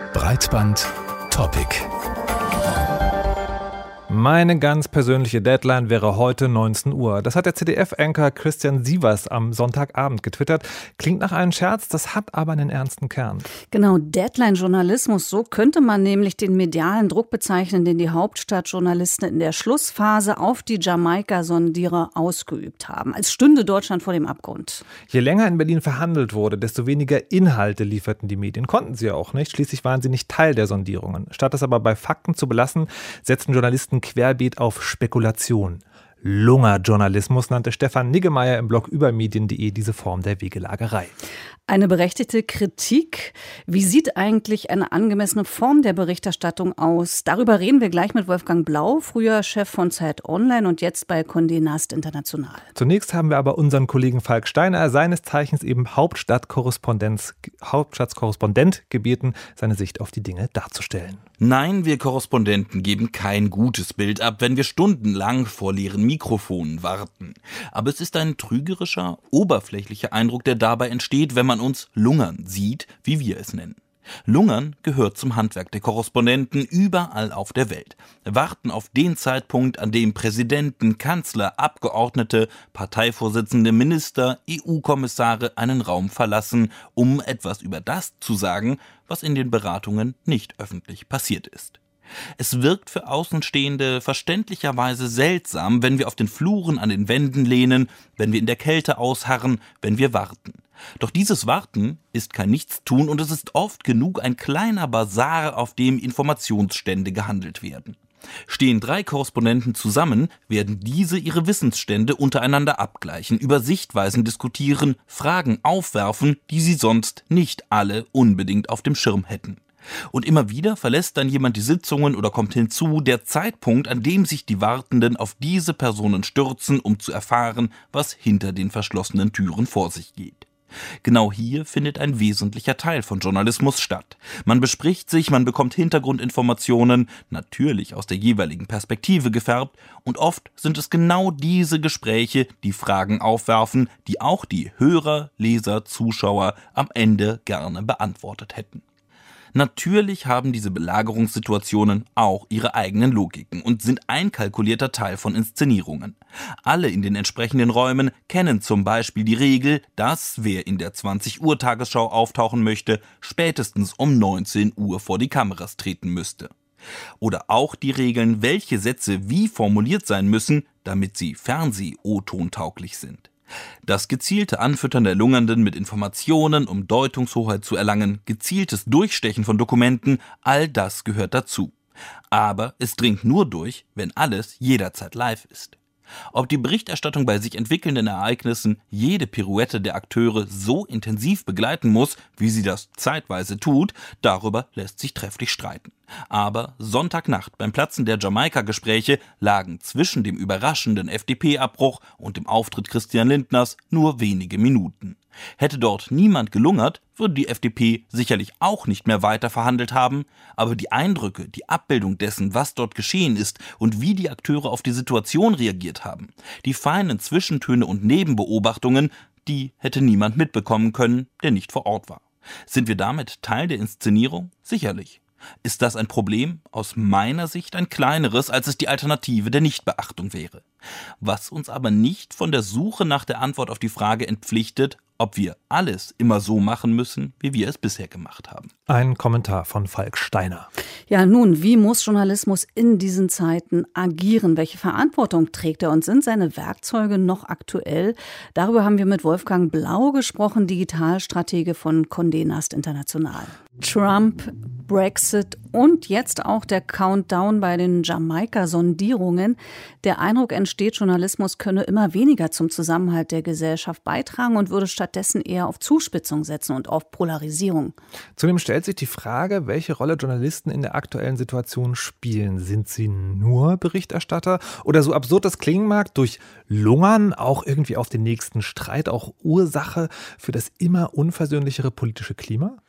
Breitband-Topic. Meine ganz persönliche Deadline wäre heute 19 Uhr. Das hat der ZDF-Anchor Christian Sievers am Sonntagabend getwittert. Klingt nach einem Scherz, das hat aber einen ernsten Kern. Genau, Deadline-Journalismus, so könnte man nämlich den medialen Druck bezeichnen, den die Hauptstadtjournalisten in der Schlussphase auf die Jamaika-Sondierer ausgeübt haben. Als stünde Deutschland vor dem Abgrund. Je länger in Berlin verhandelt wurde, desto weniger Inhalte lieferten die Medien. Konnten sie ja auch nicht. Schließlich waren sie nicht Teil der Sondierungen. Statt das aber bei Fakten zu belassen, setzten Journalisten querbeet auf Spekulation. Lungerjournalismus nannte Stefan Niggemeier im Blog übermedien.de diese Form der Wegelagerei. Eine berechtigte Kritik. Wie sieht eigentlich eine angemessene Form der Berichterstattung aus? Darüber reden wir gleich mit Wolfgang Blau, früher Chef von Zeit Online und jetzt bei Condé Nast International. Zunächst haben wir aber unseren Kollegen Falk Steiner, seines Zeichens eben Hauptstadtkorrespondent gebeten, seine Sicht auf die Dinge darzustellen. Nein, wir Korrespondenten geben kein gutes Bild ab, wenn wir stundenlang vor leeren Mikrofonen warten. Aber es ist ein trügerischer, oberflächlicher Eindruck, der dabei entsteht, wenn man uns lungern sieht, wie wir es nennen. Lungern gehört zum Handwerk der Korrespondenten überall auf der Welt. Warten auf den Zeitpunkt, an dem Präsidenten, Kanzler, Abgeordnete, Parteivorsitzende, Minister, EU-Kommissare einen Raum verlassen, um etwas über das zu sagen, was in den Beratungen nicht öffentlich passiert ist. Es wirkt für Außenstehende verständlicherweise seltsam, wenn wir auf den Fluren an den Wänden lehnen, wenn wir in der Kälte ausharren, wenn wir warten. Doch dieses Warten ist kein Nichtstun und es ist oft genug ein kleiner Basar, auf dem Informationsstände gehandelt werden. Stehen 3 Korrespondenten zusammen, werden diese ihre Wissensstände untereinander abgleichen, über Sichtweisen diskutieren, Fragen aufwerfen, die sie sonst nicht alle unbedingt auf dem Schirm hätten. Und immer wieder verlässt dann jemand die Sitzungen oder kommt hinzu, der Zeitpunkt, an dem sich die Wartenden auf diese Personen stürzen, um zu erfahren, was hinter den verschlossenen Türen vor sich geht. Genau hier findet ein wesentlicher Teil von Journalismus statt. Man bespricht sich, man bekommt Hintergrundinformationen, natürlich aus der jeweiligen Perspektive gefärbt, und oft sind es genau diese Gespräche, die Fragen aufwerfen, die auch die Hörer, Leser, Zuschauer am Ende gerne beantwortet hätten. Natürlich haben diese Belagerungssituationen auch ihre eigenen Logiken und sind einkalkulierter Teil von Inszenierungen. Alle in den entsprechenden Räumen kennen zum Beispiel die Regel, dass wer in der 20-Uhr-Tagesschau auftauchen möchte, spätestens um 19 Uhr vor die Kameras treten müsste. Oder auch die Regeln, welche Sätze wie formuliert sein müssen, damit sie Fernseh-O-Ton-tauglich sind. Das gezielte Anfüttern der Lungernden mit Informationen, um Deutungshoheit zu erlangen, gezieltes Durchstechen von Dokumenten, all das gehört dazu. Aber es dringt nur durch, wenn alles jederzeit live ist. Ob die Berichterstattung bei sich entwickelnden Ereignissen jede Pirouette der Akteure so intensiv begleiten muss, wie sie das zeitweise tut, darüber lässt sich trefflich streiten. Aber Sonntagnacht beim Platzen der Jamaika-Gespräche lagen zwischen dem überraschenden FDP-Abbruch und dem Auftritt Christian Lindners nur wenige Minuten. Hätte dort niemand gelungert, würde die FDP sicherlich auch nicht mehr weiter verhandelt haben, aber die Eindrücke, die Abbildung dessen, was dort geschehen ist und wie die Akteure auf die Situation reagiert haben, die feinen Zwischentöne und Nebenbeobachtungen, die hätte niemand mitbekommen können, der nicht vor Ort war. Sind wir damit Teil der Inszenierung? Sicherlich. Ist das ein Problem? Aus meiner Sicht ein kleineres, als es die Alternative der Nichtbeachtung wäre. Was uns aber nicht von der Suche nach der Antwort auf die Frage entpflichtet, ob wir alles immer so machen müssen, wie wir es bisher gemacht haben. Ein Kommentar von Falk Steiner. Ja, nun, wie muss Journalismus in diesen Zeiten agieren? Welche Verantwortung trägt er und sind seine Werkzeuge noch aktuell? Darüber haben wir mit Wolfgang Blau gesprochen, Digitalstratege von Condé Nast International. Trump, Brexit und jetzt auch der Countdown bei den Jamaika-Sondierungen. Der Eindruck entsteht, Journalismus könne immer weniger zum Zusammenhalt der Gesellschaft beitragen und würde stattdessen eher auf Zuspitzung setzen und auf Polarisierung. Zudem stellt sich die Frage, welche Rolle Journalisten in der aktuellen Situation spielen. Sind sie nur Berichterstatter oder, so absurd das klingen mag, durch Lungern auch irgendwie auf den nächsten Streit, auch Ursache für das immer unversöhnlichere politische Klima?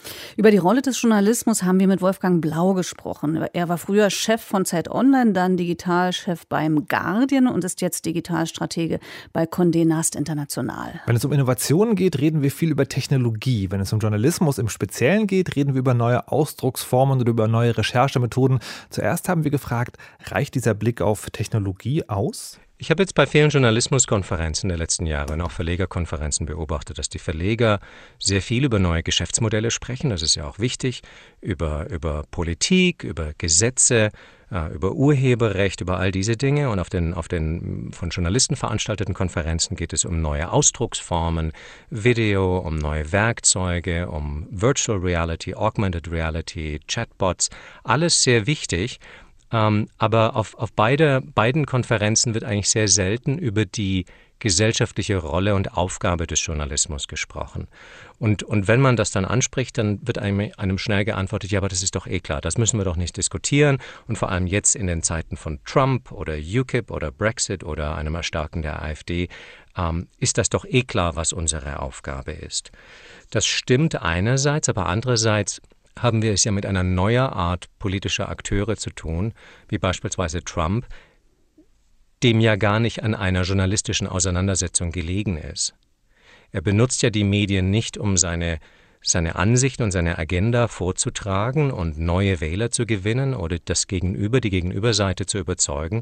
Über die Rolle des Journalismus haben wir mit Wolfgang Blau gesprochen. Er war früher Chef von Zeit Online, dann Digitalchef beim Guardian und ist jetzt Digitalstratege bei Condé Nast International. Wenn es um Innovationen geht, reden wir viel über Technologie. Wenn es um Journalismus im Speziellen geht, reden wir über neue Ausdrucksformen oder über neue Recherchemethoden. Zuerst haben wir gefragt, reicht dieser Blick auf Technologie aus? Ich habe jetzt bei vielen Journalismuskonferenzen der letzten Jahre und auch Verlegerkonferenzen beobachtet, dass die Verleger sehr viel über neue Geschäftsmodelle sprechen. Das ist ja auch wichtig, über Politik, über Gesetze, über Urheberrecht, über all diese Dinge. Und auf den von Journalisten veranstalteten Konferenzen geht es um neue Ausdrucksformen, Video, um neue Werkzeuge, um Virtual Reality, Augmented Reality, Chatbots. Alles sehr wichtig. Aber auf beiden Konferenzen wird eigentlich sehr selten über die gesellschaftliche Rolle und Aufgabe des Journalismus gesprochen. Und wenn man das dann anspricht, dann wird einem schnell geantwortet, ja, aber das ist doch eh klar, das müssen wir doch nicht diskutieren. Und vor allem jetzt in den Zeiten von Trump oder UKIP oder Brexit oder einem Erstarken der AfD, ist das doch eh klar, was unsere Aufgabe ist. Das stimmt einerseits, aber andererseits haben wir es ja mit einer neuen Art politischer Akteure zu tun, wie beispielsweise Trump, dem ja gar nicht an einer journalistischen Auseinandersetzung gelegen ist. Er benutzt ja die Medien nicht, um seine Ansichten und seine Agenda vorzutragen und neue Wähler zu gewinnen oder die Gegenüberseite zu überzeugen.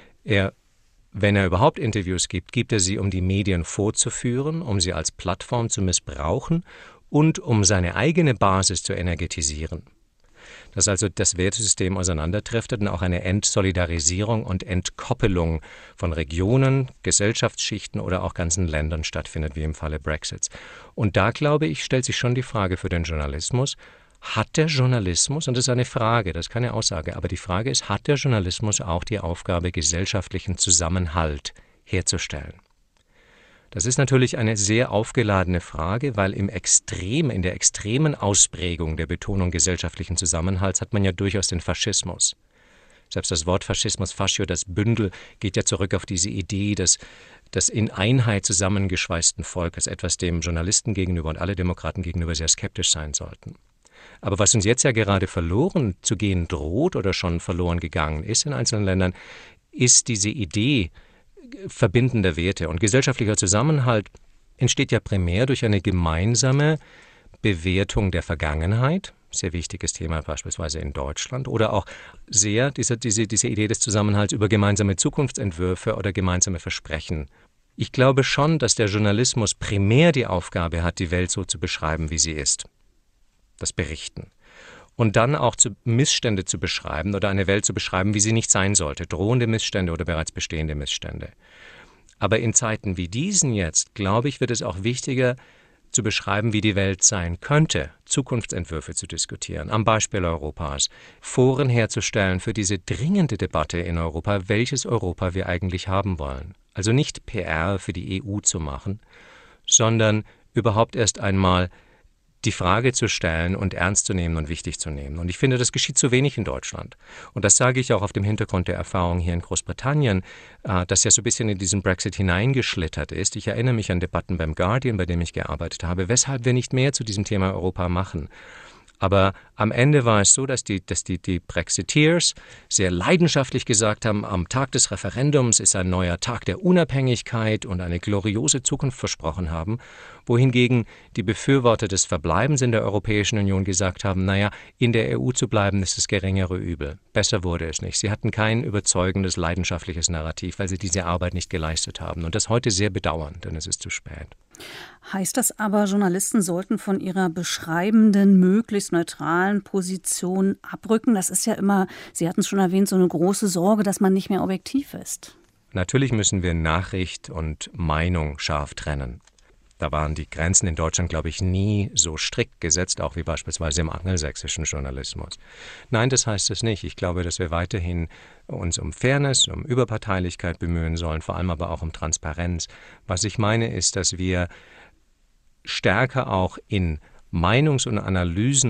Wenn er überhaupt Interviews gibt er sie, um die Medien vorzuführen, um sie als Plattform zu missbrauchen und um seine eigene Basis zu energetisieren. Dass also das Wertesystem auseinanderdriftet und auch eine Entsolidarisierung und Entkoppelung von Regionen, Gesellschaftsschichten oder auch ganzen Ländern stattfindet, wie im Falle Brexits. Und da, glaube ich, stellt sich schon die Frage für den Journalismus, hat der Journalismus, und das ist eine Frage, das ist keine Aussage, aber die Frage ist, hat der Journalismus auch die Aufgabe, gesellschaftlichen Zusammenhalt herzustellen? Das ist natürlich eine sehr aufgeladene Frage, weil in der extremen Ausprägung der Betonung gesellschaftlichen Zusammenhalts hat man ja durchaus den Faschismus. Selbst das Wort Faschismus, Fascio, das Bündel, geht ja zurück auf diese Idee des in Einheit zusammengeschweißten Volkes, etwas dem Journalisten gegenüber und alle Demokraten gegenüber sehr skeptisch sein sollten. Aber was uns jetzt ja gerade verloren zu gehen droht oder schon verloren gegangen ist in einzelnen Ländern, ist diese Idee verbindender Werte. Und gesellschaftlicher Zusammenhalt entsteht ja primär durch eine gemeinsame Bewertung der Vergangenheit, sehr wichtiges Thema beispielsweise in Deutschland, oder auch sehr diese Idee des Zusammenhalts über gemeinsame Zukunftsentwürfe oder gemeinsame Versprechen. Ich glaube schon, dass der Journalismus primär die Aufgabe hat, die Welt so zu beschreiben, wie sie ist. Das Berichten. Und dann auch Missstände zu beschreiben oder eine Welt zu beschreiben, wie sie nicht sein sollte. Drohende Missstände oder bereits bestehende Missstände. Aber in Zeiten wie diesen jetzt, glaube ich, wird es auch wichtiger, zu beschreiben, wie die Welt sein könnte, Zukunftsentwürfe zu diskutieren, am Beispiel Europas, Foren herzustellen für diese dringende Debatte in Europa, welches Europa wir eigentlich haben wollen. Also nicht PR für die EU zu machen, sondern überhaupt erst einmal die Frage zu stellen und ernst zu nehmen und wichtig zu nehmen. Und ich finde, das geschieht zu wenig in Deutschland. Und das sage ich auch auf dem Hintergrund der Erfahrung hier in Großbritannien, das ja so ein bisschen in diesen Brexit hineingeschlittert ist. Ich erinnere mich an Debatten beim Guardian, bei dem ich gearbeitet habe, weshalb wir nicht mehr zu diesem Thema Europa machen. Aber am Ende war es so, dass die Brexiteers sehr leidenschaftlich gesagt haben, am Tag des Referendums ist ein neuer Tag der Unabhängigkeit und eine gloriose Zukunft versprochen haben, wohingegen die Befürworter des Verbleibens in der Europäischen Union gesagt haben, naja, in der EU zu bleiben ist das geringere Übel. Besser wurde es nicht. Sie hatten kein überzeugendes, leidenschaftliches Narrativ, weil sie diese Arbeit nicht geleistet haben. Und das heute sehr bedauern, denn es ist zu spät. Heißt das aber, Journalisten sollten von ihrer beschreibenden, möglichst neutralen Position abrücken? Das ist ja immer, Sie hatten es schon erwähnt, so eine große Sorge, dass man nicht mehr objektiv ist. Natürlich müssen wir Nachricht und Meinung scharf trennen. Da waren die Grenzen in Deutschland, glaube ich, nie so strikt gesetzt, auch wie beispielsweise im angelsächsischen Journalismus. Nein, das heißt es nicht. Ich glaube, dass wir weiterhin uns um Fairness, um Überparteilichkeit bemühen sollen, vor allem aber auch um Transparenz. Was ich meine, ist, dass wir stärker auch in Meinungs- und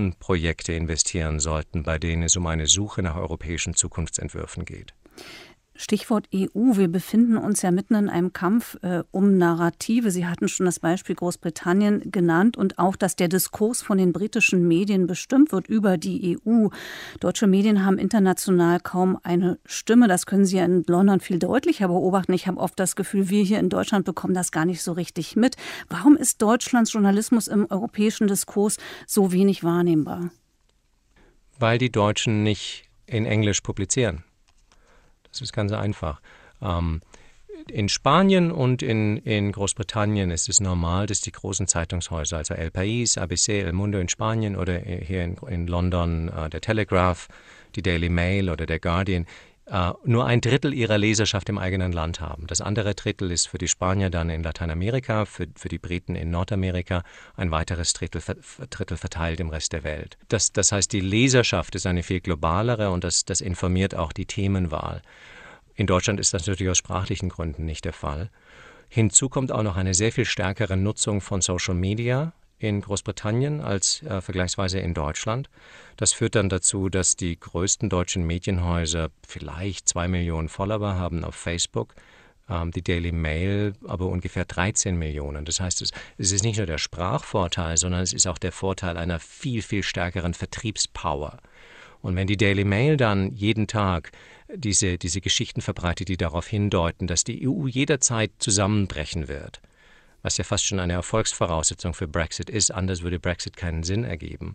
Analysenprojekte investieren sollten, bei denen es um eine Suche nach europäischen Zukunftsentwürfen geht. Stichwort EU. Wir befinden uns ja mitten in einem Kampf um Narrative. Sie hatten schon das Beispiel Großbritannien genannt und auch, dass der Diskurs von den britischen Medien bestimmt wird über die EU. Deutsche Medien haben international kaum eine Stimme. Das können Sie ja in London viel deutlicher beobachten. Ich habe oft das Gefühl, wir hier in Deutschland bekommen das gar nicht so richtig mit. Warum ist Deutschlands Journalismus im europäischen Diskurs so wenig wahrnehmbar? Weil die Deutschen nicht in Englisch publizieren. Das ist ganz einfach. In Spanien und in Großbritannien ist es normal, dass die großen Zeitungshäuser, also El País, ABC, El Mundo in Spanien oder hier in London der Telegraph, die Daily Mail oder der Guardian, nur 1/3 ihrer Leserschaft im eigenen Land haben. Das andere Drittel ist für die Spanier dann in Lateinamerika, für die Briten in Nordamerika, ein weiteres Drittel verteilt im Rest der Welt. Das heißt, die Leserschaft ist eine viel globalere und das informiert auch die Themenwahl. In Deutschland ist das natürlich aus sprachlichen Gründen nicht der Fall. Hinzu kommt auch noch eine sehr viel stärkere Nutzung von Social Media in Großbritannien als vergleichsweise in Deutschland. Das führt dann dazu, dass die größten deutschen Medienhäuser vielleicht 2 Millionen Follower haben auf Facebook, die Daily Mail aber ungefähr 13 Millionen. Das heißt, es ist nicht nur der Sprachvorteil, sondern es ist auch der Vorteil einer viel, viel stärkeren Vertriebspower. Und wenn die Daily Mail dann jeden Tag diese Geschichten verbreitet, die darauf hindeuten, dass die EU jederzeit zusammenbrechen wird, was ja fast schon eine Erfolgsvoraussetzung für Brexit ist, anders würde Brexit keinen Sinn ergeben,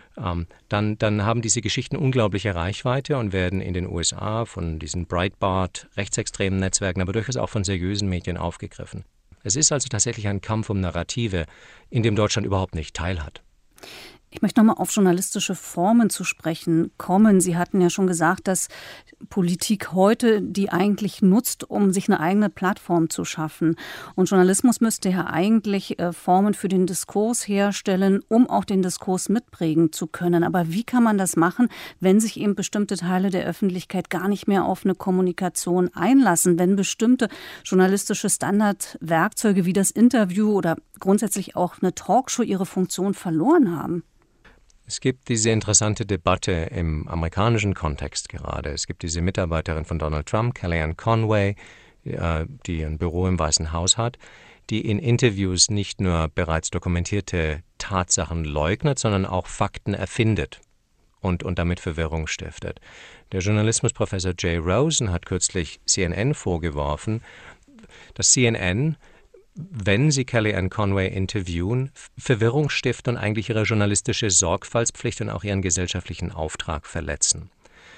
dann haben diese Geschichten unglaubliche Reichweite und werden in den USA von diesen Breitbart rechtsextremen Netzwerken, aber durchaus auch von seriösen Medien aufgegriffen. Es ist also tatsächlich ein Kampf um Narrative, in dem Deutschland überhaupt nicht teilhat. Ich möchte nochmal auf journalistische Formen zu sprechen kommen. Sie hatten ja schon gesagt, dass Politik heute die eigentlich nutzt, um sich eine eigene Plattform zu schaffen. Und Journalismus müsste ja eigentlich Formen für den Diskurs herstellen, um auch den Diskurs mitprägen zu können. Aber wie kann man das machen, wenn sich eben bestimmte Teile der Öffentlichkeit gar nicht mehr auf eine Kommunikation einlassen, wenn bestimmte journalistische Standardwerkzeuge wie das Interview oder grundsätzlich auch eine Talkshow ihre Funktion verloren haben? Es gibt diese interessante Debatte im amerikanischen Kontext gerade. Es gibt diese Mitarbeiterin von Donald Trump, Kellyanne Conway, die ein Büro im Weißen Haus hat, die in Interviews nicht nur bereits dokumentierte Tatsachen leugnet, sondern auch Fakten erfindet und damit Verwirrung stiftet. Der Journalismusprofessor Jay Rosen hat kürzlich CNN vorgeworfen, dass CNN, wenn sie Kellyanne Conway interviewen, Verwirrung stiften und eigentlich ihre journalistische Sorgfaltspflicht und auch ihren gesellschaftlichen Auftrag verletzen.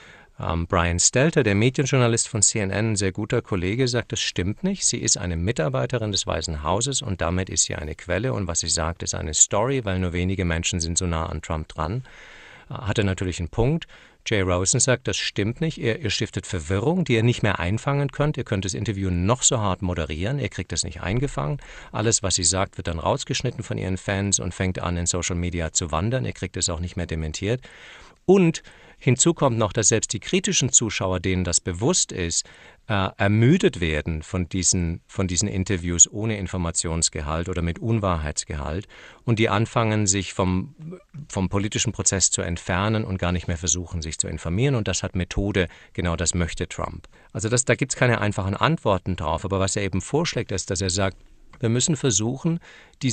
Brian Stelter, der Medienjournalist von CNN, ein sehr guter Kollege, sagt, das stimmt nicht. Sie ist eine Mitarbeiterin des Weißen Hauses und damit ist sie eine Quelle und was sie sagt, ist eine Story, weil nur wenige Menschen sind so nah an Trump dran. Hat er natürlich einen Punkt. Jay Rosen sagt, das stimmt nicht. Ihr stiftet Verwirrung, die ihr nicht mehr einfangen könnt. Ihr könnt das Interview noch so hart moderieren. Ihr kriegt das nicht eingefangen. Alles, was sie sagt, wird dann rausgeschnitten von ihren Fans und fängt an, in Social Media zu wandern. Ihr kriegt es auch nicht mehr dementiert. Und hinzu kommt noch, dass selbst die kritischen Zuschauer, denen das bewusst ist, ermüdet werden von diesen Interviews ohne Informationsgehalt oder mit Unwahrheitsgehalt und die anfangen, sich vom politischen Prozess zu entfernen und gar nicht mehr versuchen, sich zu informieren. Und das hat Methode, genau das möchte Trump. Also da gibt es keine einfachen Antworten drauf, aber was er eben vorschlägt, ist, dass er sagt, wir müssen versuchen, das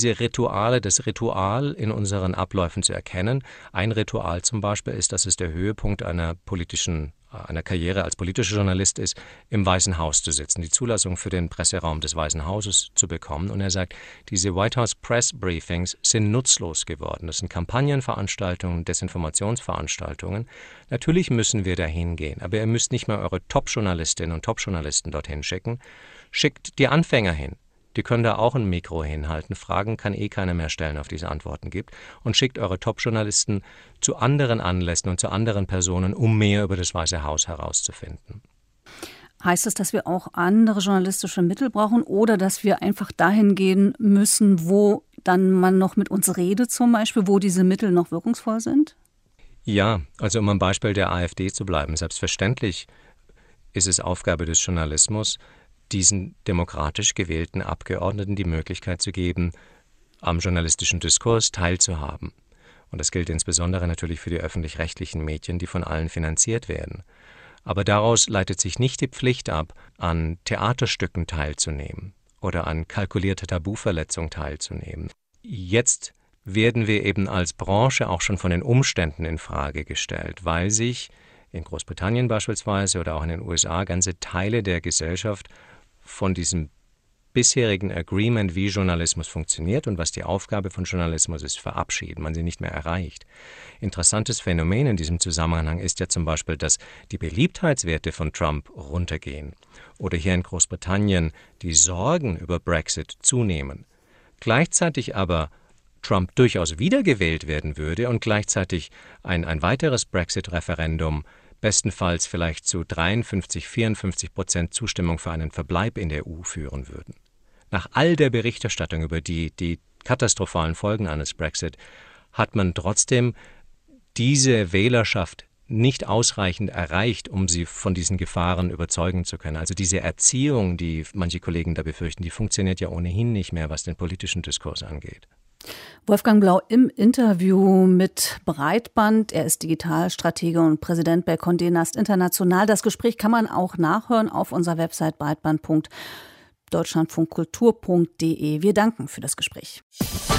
Ritual in unseren Abläufen zu erkennen. Ein Ritual zum Beispiel ist, dass es der Höhepunkt einer Karriere als politischer Journalist ist, im Weißen Haus zu sitzen, die Zulassung für den Presseraum des Weißen Hauses zu bekommen. Und er sagt, diese White House Press Briefings sind nutzlos geworden. Das sind Kampagnenveranstaltungen, Desinformationsveranstaltungen. Natürlich müssen wir da hingehen, aber ihr müsst nicht mehr eure Top-Journalistinnen und Top-Journalisten dorthin schicken. Schickt die Anfänger hin. Die können da auch ein Mikro hinhalten. Fragen kann keiner mehr stellen, auf die es Antworten gibt. Und schickt eure Top-Journalisten zu anderen Anlässen und zu anderen Personen, um mehr über das Weiße Haus herauszufinden. Heißt es, dass wir auch andere journalistische Mittel brauchen oder dass wir einfach dahin gehen müssen, wo dann man noch mit uns redet zum Beispiel, wo diese Mittel noch wirkungsvoll sind? Ja, also um am Beispiel der AfD zu bleiben. Selbstverständlich ist es Aufgabe des Journalismus, diesen demokratisch gewählten Abgeordneten die Möglichkeit zu geben, am journalistischen Diskurs teilzuhaben. Und das gilt insbesondere natürlich für die öffentlich-rechtlichen Medien, die von allen finanziert werden. Aber daraus leitet sich nicht die Pflicht ab, an Theaterstücken teilzunehmen oder an kalkulierter Tabuverletzung teilzunehmen. Jetzt werden wir eben als Branche auch schon von den Umständen in Frage gestellt, weil sich in Großbritannien beispielsweise oder auch in den USA ganze Teile der Gesellschaft von diesem bisherigen Agreement, wie Journalismus funktioniert und was die Aufgabe von Journalismus ist, verabschieden, man sie nicht mehr erreicht. Interessantes Phänomen in diesem Zusammenhang ist ja zum Beispiel, dass die Beliebtheitswerte von Trump runtergehen oder hier in Großbritannien die Sorgen über Brexit zunehmen. Gleichzeitig aber Trump durchaus wiedergewählt werden würde und gleichzeitig ein weiteres Brexit-Referendum bestenfalls vielleicht zu 53-54% Zustimmung für einen Verbleib in der EU führen würden. Nach all der Berichterstattung über die katastrophalen Folgen eines Brexit hat man trotzdem diese Wählerschaft nicht ausreichend erreicht, um sie von diesen Gefahren überzeugen zu können. Also diese Erziehung, die manche Kollegen da befürchten, die funktioniert ja ohnehin nicht mehr, was den politischen Diskurs angeht. Wolfgang Blau im Interview mit Breitband. Er ist Digitalstratege und Präsident bei Condé Nast International. Das Gespräch kann man auch nachhören auf unserer Website breitband.deutschlandfunkkultur.de. Wir danken für das Gespräch.